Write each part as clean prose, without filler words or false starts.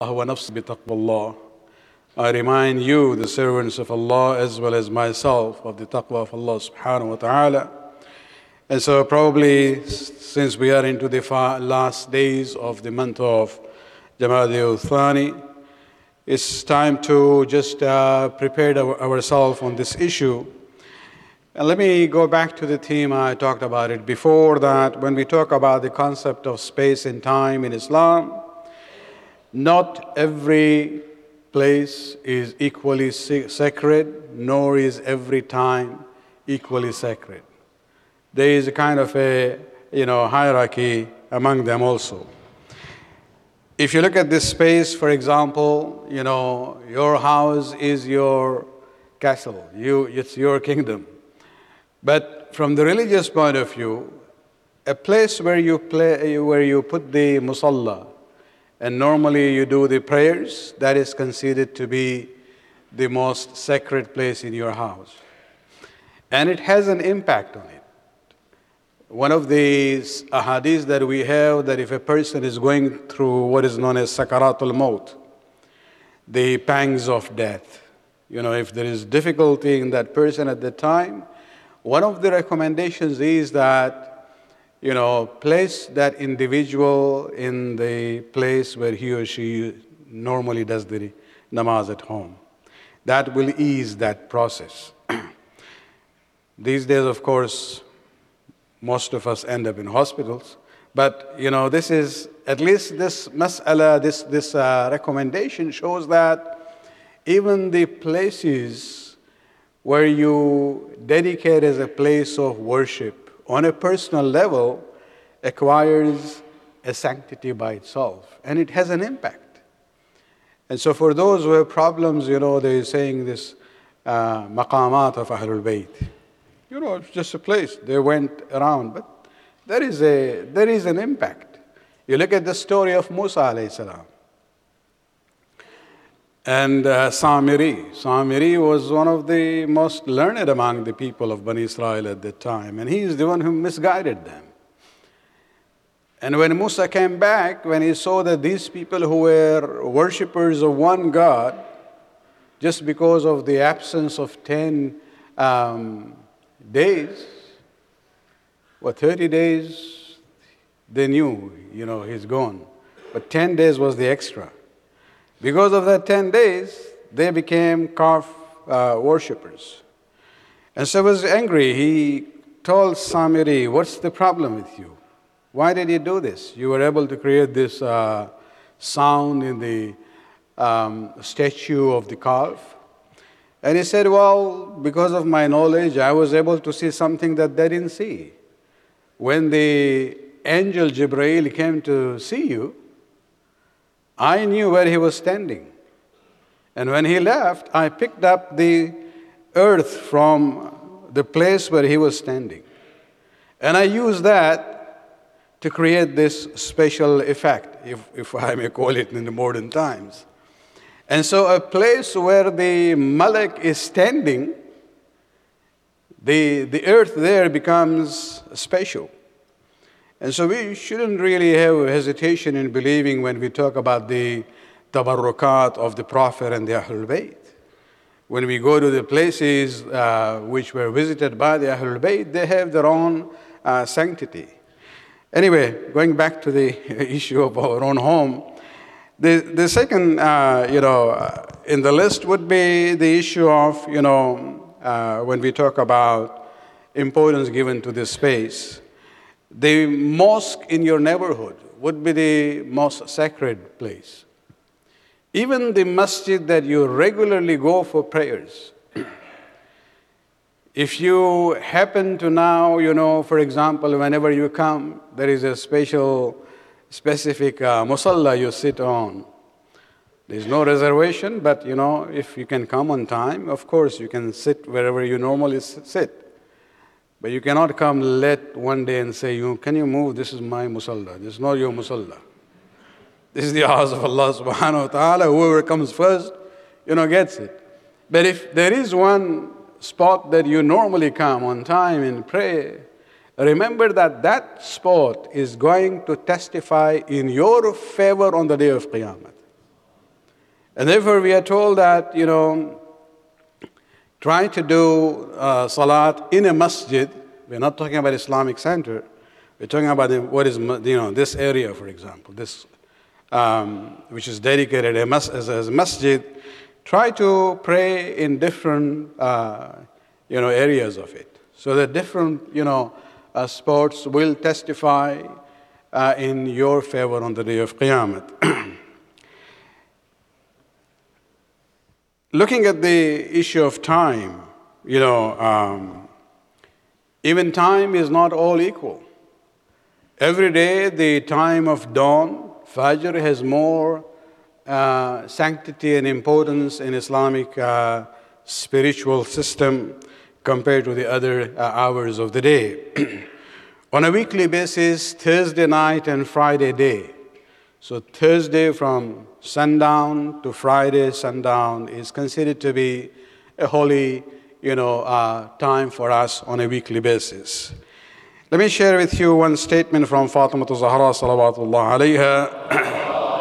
ونفسي بتقوى الله. I remind you, the servants of Allah, as well as myself, of the taqwa of Allah subhanahu wa ta'ala. And so probably since we are into the last days of the month of Jamadi al-Thani, it's time to just prepare ourselves on this issue. And let me go back to the theme. I talked about it before, that when we talk about the concept of space and time in Islam, not every place is equally sacred, nor is every time equally sacred. There is a kind of a hierarchy among them also. If you look at this space, for example, your house is your castle, it's your kingdom. But from the religious point of view, a place where you put the musalla, and normally you do the prayers, that is considered to be the most sacred place in your house. And it has an impact on it. One of these ahadith that we have, that if a person is going through what is known as sakaratul maut, the pangs of death, if there is difficulty in that person at the time, one of the recommendations is that place that individual in the place where he or she normally does the namaz at home. That will ease that process. These days, of course, most of us end up in hospitals. But, this is, at least this mas'ala, this recommendation shows that even the places where you dedicate as a place of worship, on a personal level, acquires a sanctity by itself, and it has an impact. And so for those who have problems, they're saying this maqamat of Ahlul Bayt. It's just a place they went around, but there is an impact. You look at the story of Musa alayhi salam and Samiri. Samiri was one of the most learned among the people of Bani Israel at that time, and he is the one who misguided them. And when Musa came back, when he saw that these people who were worshippers of one God, just because of the absence of 10 days, 30 days, they knew, he's gone. But 10 days was the extra. Because of that 10 days, they became calf worshippers. And so he was angry. He told Samiri, what's the problem with you? Why did you do this? You were able to create this sound in the statue of the calf. And he said, well, because of my knowledge, I was able to see something that they didn't see. When the angel Jibreel came to see you, I knew where he was standing. And when he left, I picked up the earth from the place where he was standing. And I used that to create this special effect, if I may call it in the modern times. And so a place where the Malak is standing, the earth there becomes special. And so we shouldn't really have hesitation in believing when we talk about the tabarrukat of the Prophet and the Ahlul Bayt. When we go to the places which were visited by the Ahlul Bayt, they have their own sanctity. Anyway, going back to the issue of our own home, the second, in the list would be the issue of, when we talk about importance given to this space. The mosque in your neighborhood would be the most sacred place. Even the masjid that you regularly go for prayers. If you happen to now, for example, whenever you come, there is a specific musalla you sit on. There's no reservation, but if you can come on time, of course you can sit wherever you normally sit. But you cannot come late one day and say, can you move? This is my musalla. This is not your musalla. This is the house of Allah subhanahu wa ta'ala. Whoever comes first, gets it. But if there is one spot that you normally come on time and pray, remember that that spot is going to testify in your favor on the day of Qiyamah. And therefore we are told that, try to do salat in a masjid. We're not talking about Islamic center. We're talking about this area, for example, this which is dedicated as a masjid. Try to pray in different areas of it, so that different sports will testify in your favor on the day of Qiyamah. Looking at the issue of time, even time is not all equal. Every day, the time of dawn, Fajr, has more sanctity and importance in Islamic spiritual system compared to the other hours of the day. On a weekly basis, Thursday night and Friday day. So Thursday from sundown to Friday sundown is considered to be a holy, time for us on a weekly basis. Let me share with you one statement from Fatima Zahra salawatullah alayha.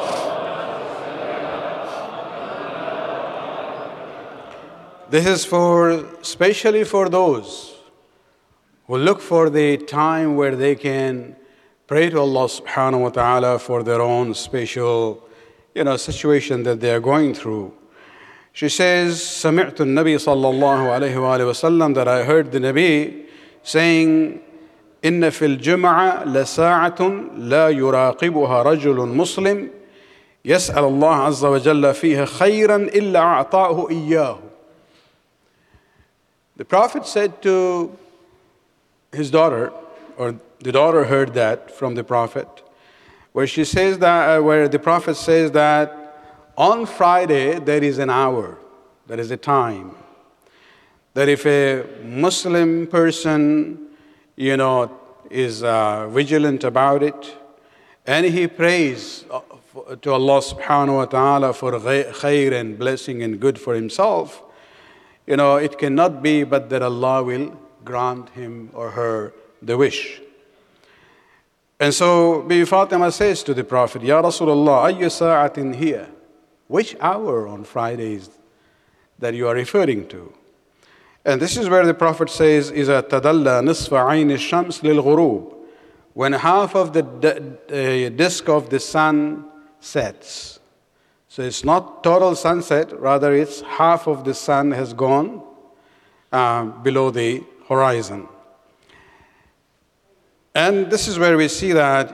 This is especially for those who look for the time where they can pray to Allah subhanahu wa ta'ala for their own special, situation that they are going through. She says, سمعت النبي صلى الله عليه وآله وسلم, that I heard the Nabi saying, إن في الجمعة لساعة لا يراقبها رجل مسلم يسأل الله عز وجل فيها خيرا إلا أعطاه إياه. The Prophet said to his daughter, or the daughter heard that from the Prophet, where the Prophet says that on Friday there is an hour, there is a time, that if a Muslim person, is vigilant about it, and he prays to Allah subhanahu wa ta'ala for khair and blessing and good for himself, it cannot be but that Allah will grant him or her the wish. And so Bibi Fatima says to the Prophet, Ya Rasulullah, ayyu sa'atin hiya? Which hour on Fridays that you are referring to? And this is where the Prophet says, إِذَا تَدَلَّى نِصْفَ عَيْنِ الشَّمْسِ لِلْغُرُوبِ, when half of the disk of the sun sets. So it's not total sunset, rather it's half of the sun has gone below the horizon. And this is where we see that,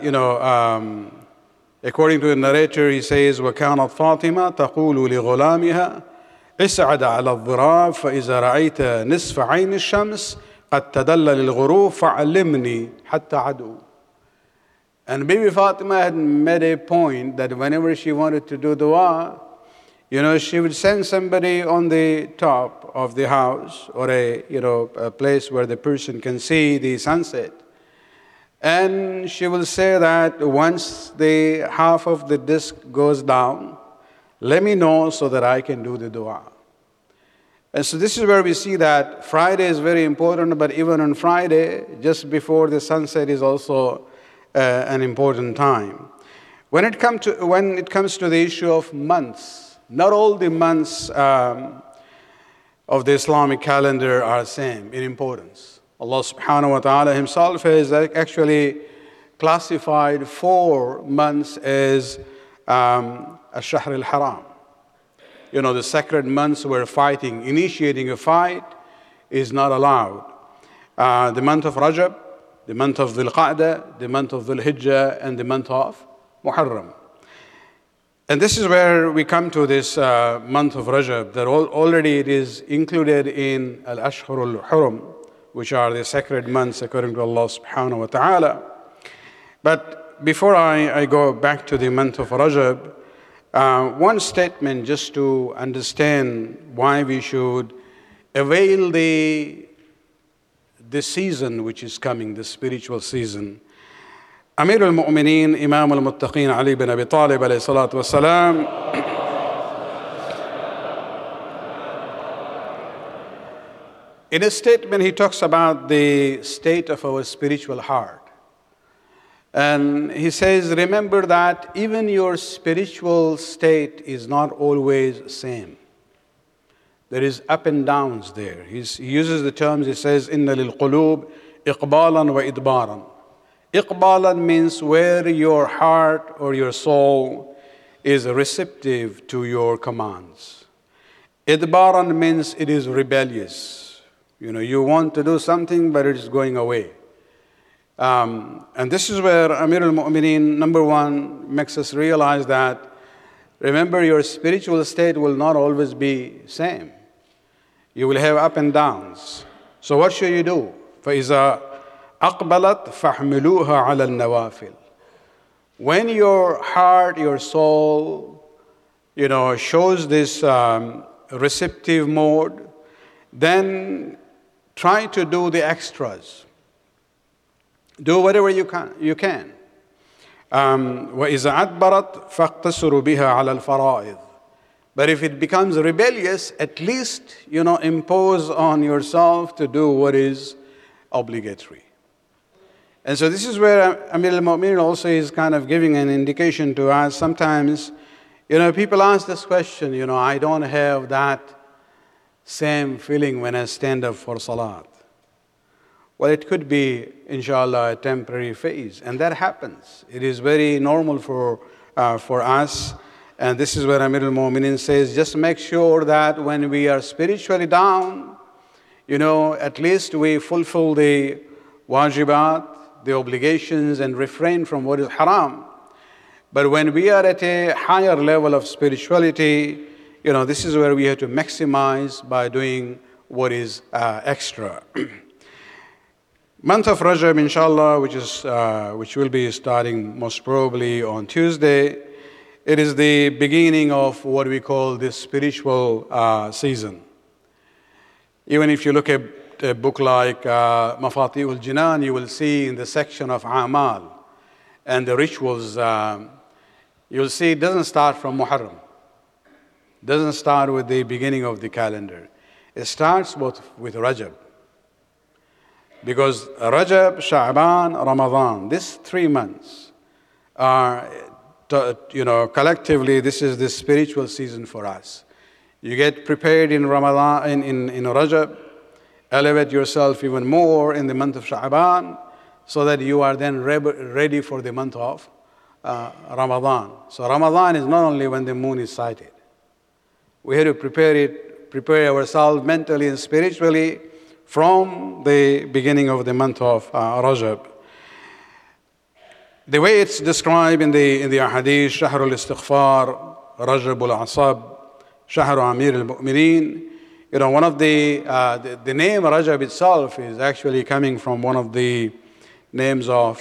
according to the narrator, he says, وَكَانَتْ فَاطِمَةَ تَقُولُ لِغُلَامِهَا اسعد على الضراب فإذا رأيت نصف عين الشمس قد تدلى للغروب فعلمني حتى عدو. And Bibi Fatima had made a point that whenever she wanted to do dua, she would send somebody on the top of the house or a place where the person can see the sunset. And she will say that once the half of the disk goes down, let me know so that I can do the dua. And so this is where we see that Friday is very important, but even on Friday, just before the sunset is also an important time. When it comes to the issue of months, not all the months of the Islamic calendar are the same in importance. Allah subhanahu wa ta'ala himself has actually classified 4 months as Ash-Shahr al-Haram. The sacred months where initiating a fight is not allowed. The month of Rajab, the month of Dhul Qa'dah, the month of Dhul Hijjah, and the month of Muharram. And this is where we come to this month of Rajab, that already it is included in Al-Ashhur al-Hurum, which are the sacred months according to Allah subhanahu wa ta'ala. But before I go back to the month of Rajab, one statement just to understand why we should avail the season which is coming, the spiritual season. Amir al-Mu'mineen, Imam al-Muttaqeen, Ali bin Abi Talib alayhi salatu wasalam, in a statement he talks about the state of our spiritual heart. And he says, remember that even your spiritual state is not always the same. There is up and downs there. He uses the terms, he says, إِنَّ لِلْقُلُوبِ إِقْبَالًا وَإِدْبَارًا. Iqbalan means where your heart or your soul is receptive to your commands. Idbaran means it is rebellious. You want to do something, but it is going away. And this is where Amir al-Mu'mineen, number one, makes us realize that, remember, your spiritual state will not always be same. You will have up and downs. So what should you do? فَإِذَا أَقْبَلَتْ فَاحْمِلُوهَا عَلَى النَّوَافِلِ. When your heart, your soul, shows this receptive mode, then try to do the extras. Do whatever you can. وَإِذَا أَدْبَرَتْ فَاقْتَصِرُوا بِهَا عَلَى الْفَرَائِضِ. But if it becomes rebellious, at least, impose on yourself to do what is obligatory. And so this is where Amir al-Mu'mineen also is kind of giving an indication to us. Sometimes, people ask this question, I don't have that same feeling when I stand up for salat. Well, it could be, inshallah, a temporary phase, and that happens. It is very normal for us, and this is where Amir al-Mu'mineen says, just make sure that when we are spiritually down, at least we fulfill the wajibat, the obligations, and refrain from what is haram. But when we are at a higher level of spirituality, this is where we have to maximize by doing what is extra. Month of Rajab, inshallah, which will be starting most probably on Tuesday, it is the beginning of what we call this spiritual season. Even if you look at a book like Mafatih al-Jinan, you will see in the section of Amal and the rituals, you'll see it doesn't start from Muharram. It doesn't start with the beginning of the calendar. It starts with Rajab. Because Rajab, Sha'ban, Ramadan, these 3 months are, collectively, this is the spiritual season for us. You get prepared in Ramadan, in Rajab, elevate yourself even more in the month of Sha'ban, so that you are then ready for the month of Ramadan. So Ramadan is not only when the moon is sighted. We have to prepare ourselves mentally and spiritually from the beginning of the month of Rajab. The way it's described in the ahadith, Shahr al-Istighfar, Rajab al-Asab, Shahr Amir al-Mu'mineen, one of the name Rajab itself is actually coming from one of the names of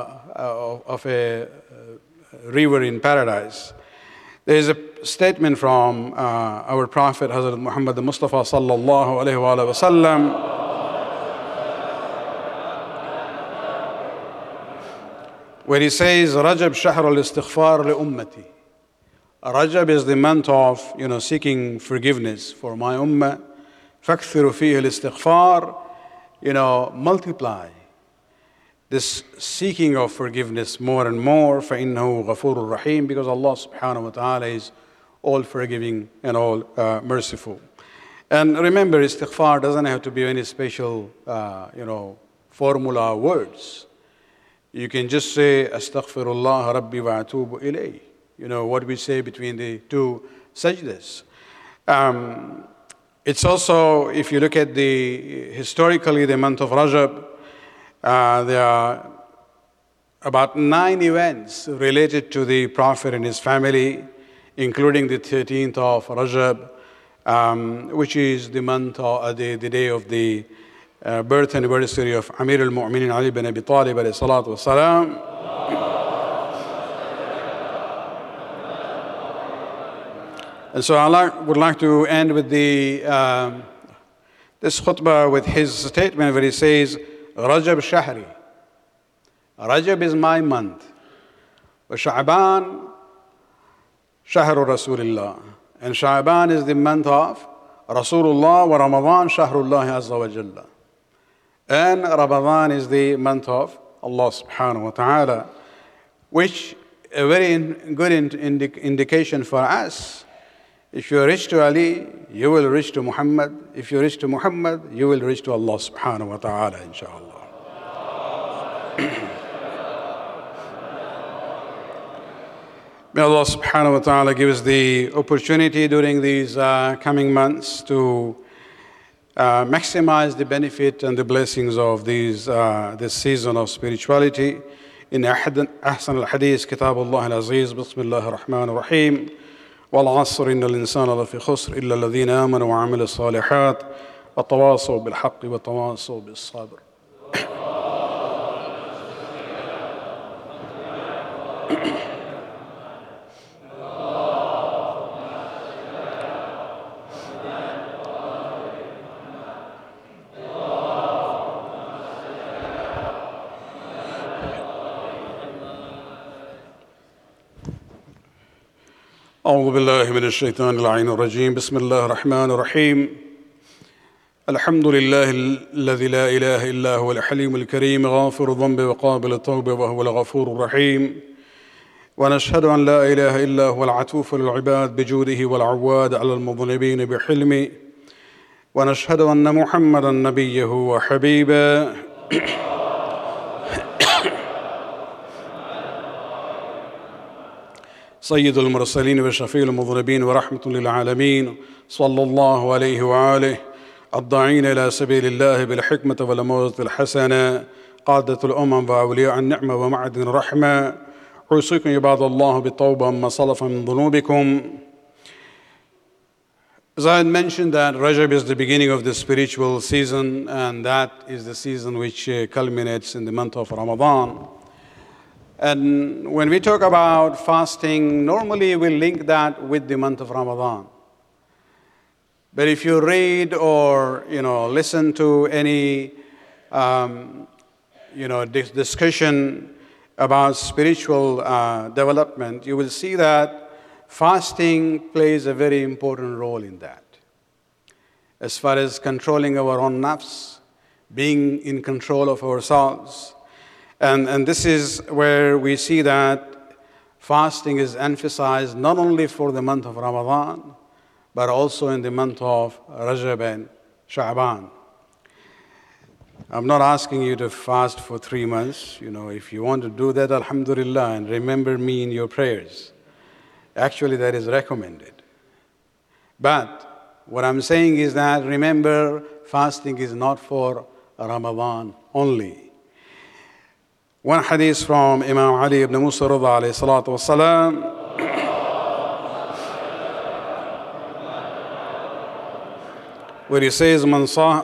a river in paradise. There is a statement from our Prophet, Hazrat Muhammad Mustafa sallallahu alayhi wa sallam, where he says, Rajab shahr al-istighfar li ummati. Rajab is the month of, seeking forgiveness for my ummah. فَاكْثِرُ فِيهِ الْإِسْتِغْفَارِ. Multiply this seeking of forgiveness more and more. فَإِنَّهُ غَفُورٌ رَحِيمٌ. Because Allah subhanahu wa ta'ala is all forgiving and all merciful. And remember, istighfar doesn't have to be any special, formula words. You can just say, Astaghfirullah Rabbi wa atubu ilayh. What we say between the 2 sajdas. It's also, if you look at historically the month of Rajab, there are about 9 events related to the Prophet and his family, including the 13th of Rajab, which is the month or the day of the birth anniversary of Amir al-Mu'mineen Ali bin Abi Talib alayhi salatu wasalam. And so I would like to end with this khutbah with his statement where he says, Rajab Shahri. Rajab is my month. Wa Sha'ban Shahru Rasulullah. And Sha'ban is the month of Rasulullah, wa Ramadan Shahrullah Azza wa Jalla. And Ramadan is the month of Allah subhanahu wa ta'ala. which a very good indication for us. If you reach to Ali, you will reach to Muhammad. If you reach to Muhammad, you will reach to Allah subhanahu wa ta'ala, inshallah. May Allah subhanahu wa ta'ala give us the opportunity during these coming months to maximize the benefit and the blessings of this season of spirituality. إن أحسن الحديث كتاب الله العزيز بسم الله الرحمن الرحيم والعصر إن الإنسان لفي خسر إلا الذين آمنوا وعملوا الصالحات وتواصوا بالحق وتواصوا بالصبر. أعوذ بالله من الشيطان اللعين الرجيم بسم الله الرحمن الرحيم الحمد لله الذي لا إله إلا هو الحليم الكريم غافر الذنب وقابل التوب وهو الغفور الرحيم ونشهد أن لا إله إلا هو العطوف للعباد بجوده والعواد على المذنبين بحلمه ونشهد أن محمدا نبيه وحبيبه سيد المرسلين وشفيع المذنبين ورحمة للعالمين صلى الله عليه وآله الداعين إلى سبيل الله بالحكمة والموعظة الحسنة قادة الأمم وأولياء النعمة ومعدن الرحمة أوصيكم عباد الله بالتوبة عما سلف من ذنوبكم. As I had mentioned that Rajab is the beginning of the spiritual season, and that is the season which culminates in the month of Ramadan. And when we talk about fasting, normally we link that with the month of Ramadan. But if you read or listen to any discussion about spiritual development, you will see that fasting plays a very important role in that. As far as controlling our own nafs, being in control of ourselves. And this is where we see that fasting is emphasized not only for the month of Ramadan, but also in the month of Rajab and Sha'ban. I'm not asking you to fast for 3 months. If you want to do that, alhamdulillah, and remember me in your prayers. Actually, that is recommended. But what I'm saying is that remember, fasting is not for Ramadan only. One hadith from Imam Ali ibn Musa Rida alayhi salatu wasalam. Where he says, من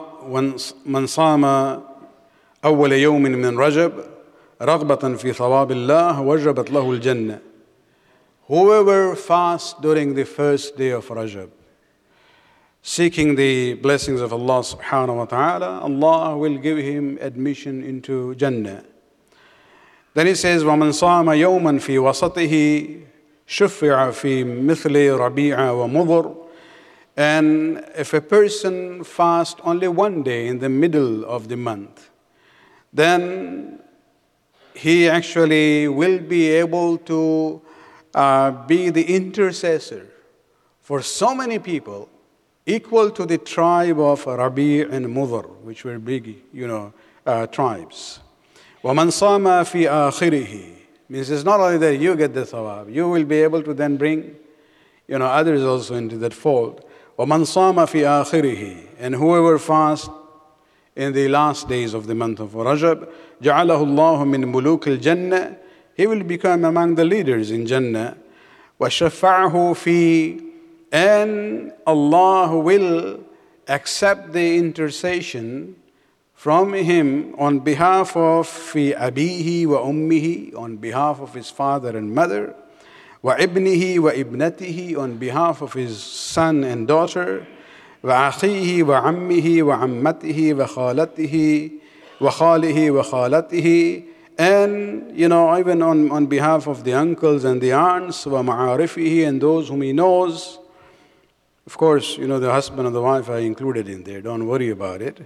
صام أول يوم من رجب رغبة في ثواب الله وجبت له الجنة. Whoever fasts during the first day of Rajab, seeking the blessings of Allah subhanahu wa ta'ala, Allah will give him admission into Jannah. Then he says, وَمَنْ صَامَ يَوْمًا فِي وَسَطِهِ شُفِّعَ فِي مِثْلِ رَبِيعَ وَمُضْرٍ. And if a person fasts only one day in the middle of the month, then he actually will be able to be the intercessor for so many people, equal to the tribe of Rabi' and Mudhar, which were big, tribes. وَمَنْ صَامَ فِي آخِرِهِ means it's not only that you get the thawab, you will be able to then bring, others also into that fold. وَمَنْ صَامَ فِي آخِرِهِ, and whoever fasts in the last days of the month of Rajab, جَعَلَهُ اللَّهُ مِنْ مُلُوكِ الْجَنَّةِ, he will become among the leaders in Jannah. وَشَفَّعَهُ فِي, and Allah will accept the intercession from him on behalf of fi abihi wa ummihi, on behalf of his father and mother, wa ibnihi wa ibnatihi, on behalf of his son and daughter, wa akhihi wa ammihi wa ammatihi wa khalatihi wa khalihi wa khalatihi, and even on behalf of the uncles and the aunts, wa ma'arifihi, and those whom he knows. Of course, the husband and the wife are included in there, don't worry about it.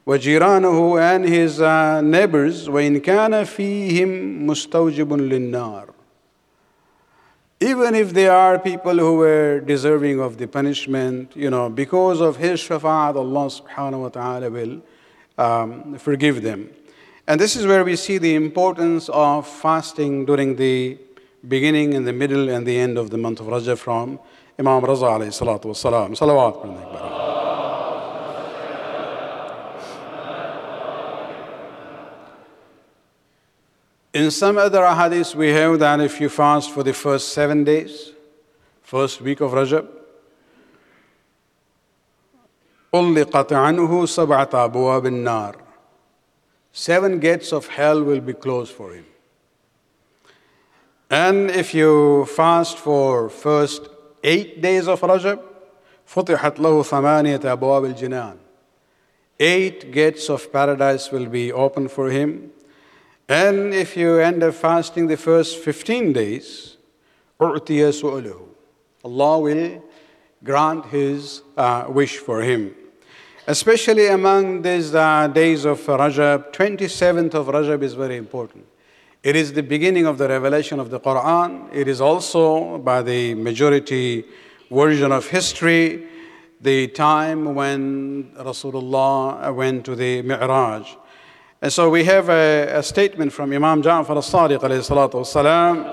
وجيرانه and his neighbors وإن كان فيهم مستوجب للنار. Even if they are people who were deserving of the punishment, because of his shafa'at, Allah subhanahu wa ta'ala will forgive them. And this is where we see the importance of fasting during the beginning, in the middle, and the end of the month of Rajab from Imam Raza alayhi salatu wa salam. Salawat. In some other ahadith, we have that if you fast for the first 7 days, first week of Rajab, أُلِّقَتْ عَنْهُ سَبْعَةَ أَبْوَابِ النَّارِ. 7 gates of hell will be closed for him. And if you fast for first 8 days of Rajab, فُتِحَتْ لَهُ ثَمَانِيَةَ أَبْوَابِ الْجِنَانِ. 8 gates of paradise will be open for him. And if you end up fasting the first 15 days, أُعْتِيَ سُؤَلُهُ. Allah will grant his wish for him. Especially among these days of Rajab, 27th of Rajab is very important. It is the beginning of the revelation of the Quran. It is also, by the majority version of history, the time when Rasulullah went to the Mi'raj. And so we have a statement from Imam Ja'far al-Sadiq alayhi salatu wa-salam.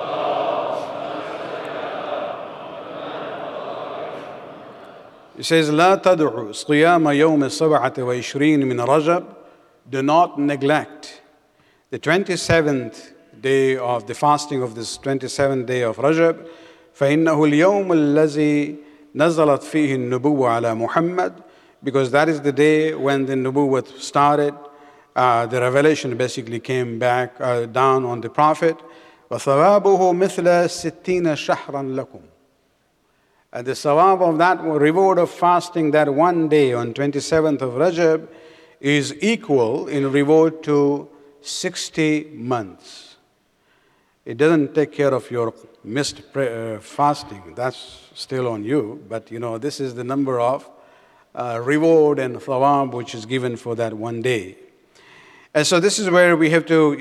He says, لا تدعوا صيام يوم 27 من رجب. Do not neglect the 27th day of the fasting of this 27th day of Rajab. فإنه اليوم الذي نزلت فيه النبوة على محمد. Because that is the day when the nubuwwat started. The revelation basically came back down on the Prophet. وَثَوَابُهُ مِثْلَ 60 شَهْرًا لَكُمْ. And the sawab of that reward of fasting that one day on 27th of Rajab is equal in reward to 60 months. It doesn't take care of your missed fasting. That's still on you. But this is the number of reward and thawab which is given for that one day. And so this is where we have to,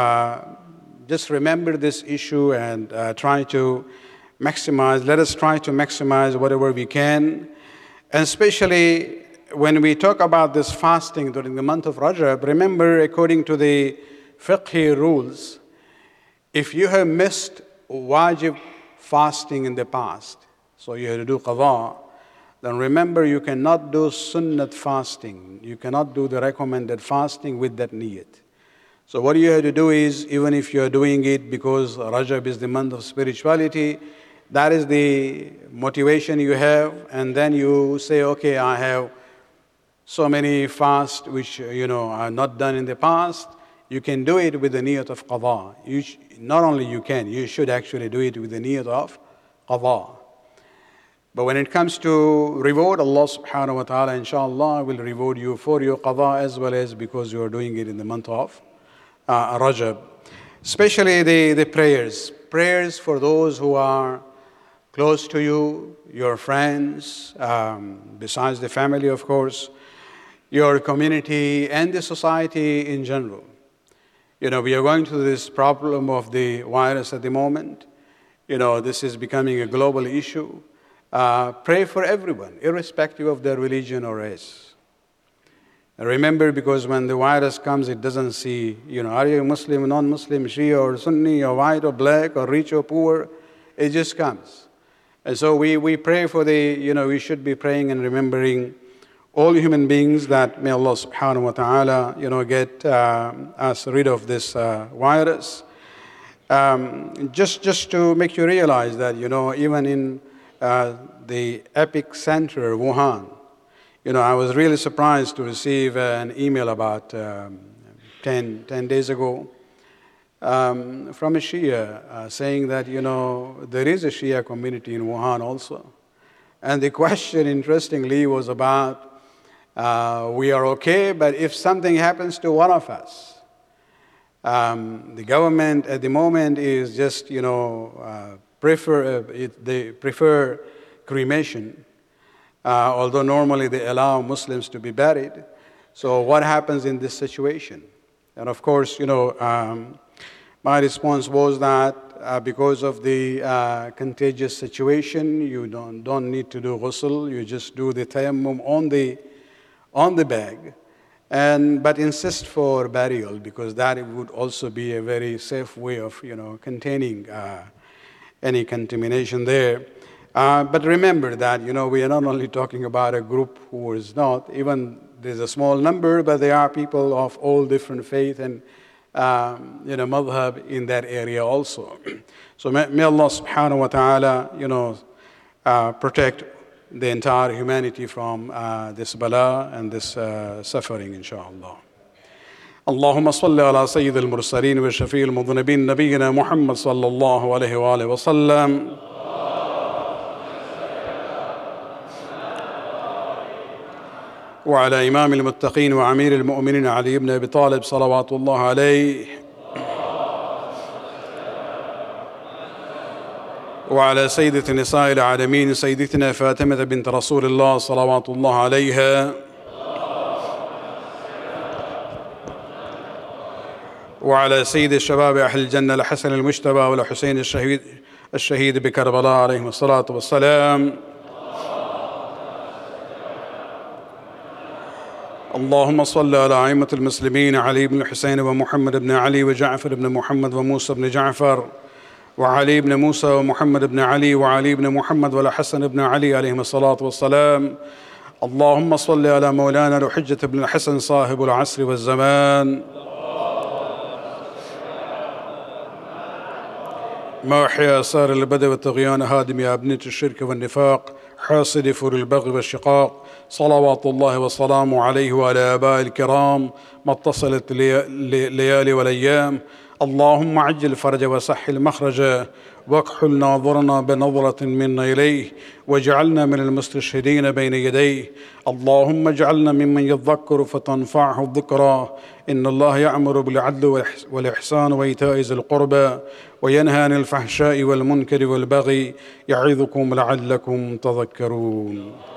just remember this issue and try to maximize. Let us try to maximize whatever we can. And especially when we talk about this fasting during the month of Rajab, remember, according to the fiqhi rules, if you have missed wajib fasting in the past, so you have to do qadha, then remember you cannot do sunnat fasting. You cannot do the recommended fasting with that niyat. So what you have to do is, even if you are doing it because Rajab is the month of spirituality, that is the motivation you have, and then you say, okay, I have so many fasts which are not done in the past. You can do it with the niyat of qadha. Not only you can, you should actually do it with the niyat of qadha. But when it comes to reward, Allah subhanahu wa ta'ala, inshallah, will reward you for your qadha as well as because you are doing it in the month of Rajab. Especially the prayers. Prayers for those who are close to you, your friends, besides the family, of course, your community and the society in general. We are going through this problem of the virus at the moment. This is becoming a global issue. Pray for everyone, irrespective of their religion or race. Remember, because when the virus comes, it doesn't see, are you Muslim, non-Muslim, Shia or Sunni, or white or black, or rich or poor. It just comes. And so we pray for we should be praying and remembering all human beings that may Allah subhanahu wa ta'ala, get us rid of this virus. Just to make you realize that, even in the epic center, Wuhan, I was really surprised to receive an email about 10 days ago from a Shia saying that, there is a Shia community in Wuhan also. And the question, interestingly, was about, we are okay, but if something happens to one of us, the government at the moment is just, they prefer cremation, although normally they allow Muslims to be buried. So what happens in this situation? And of course, my response was that because of the contagious situation, you don't need to do ghusl. You just do the tayammum on the bag, but insist for burial, because that would also be a very safe way of containing any contamination there. But remember that we are not only talking about a group who is not, even there's a small number, but there are people of all different faith and madhab in that area also. So may Allah subhanahu wa ta'ala protect the entire humanity from this bala and this suffering, inshallah. اللهم صل على سيد المرسلين وشفيع المذنبين نبينا محمد صلى الله عليه وآله وسلم. وعلى إمام المتقين وعمير المؤمنين علي بن أبي طالب صلوات الله عليه. وعلى سيدة نساء العالمين سيدتنا فاطمة بنت رسول الله صلوات الله عليها. وعلى سيد الشباب أهل الجنة الحسن المجتبى والحسين الشهيد بكربلاء عليهم الصلاة والسلام. اللهم صل على أئمة المسلمين علي بن الحسين ومحمد بن علي وجعفر بن محمد وموسى بن جعفر وعلي بن موسى ومحمد بن علي وعلي بن محمد والحسن بن علي عليهم الصلاة والسلام. اللهم صل على مولانا الحجة بن الحسن صاحب العصر والزمان ماحي آثار البدء والطغيان هادم أبنية الشرك والنفاق حاصد فر البغي والشقاق صلوات الله وسلامه عليه وعلى آبائه الكرام ما اتصلت الليالي والأيام. اللهم عجل فرج وسحل مخرج واكحل ناظرنا بنظرة منا إليه واجعلنا من المستشهدين بين يديه. اللهم اجعلنا ممن يذكر فتنفعه الذكرى. إن الله يأمر بالعدل والإحسان وإيتاء ذي القربى وينهى عن الفحشاء والمنكر والبغي يعظكم لعلكم تذكرون.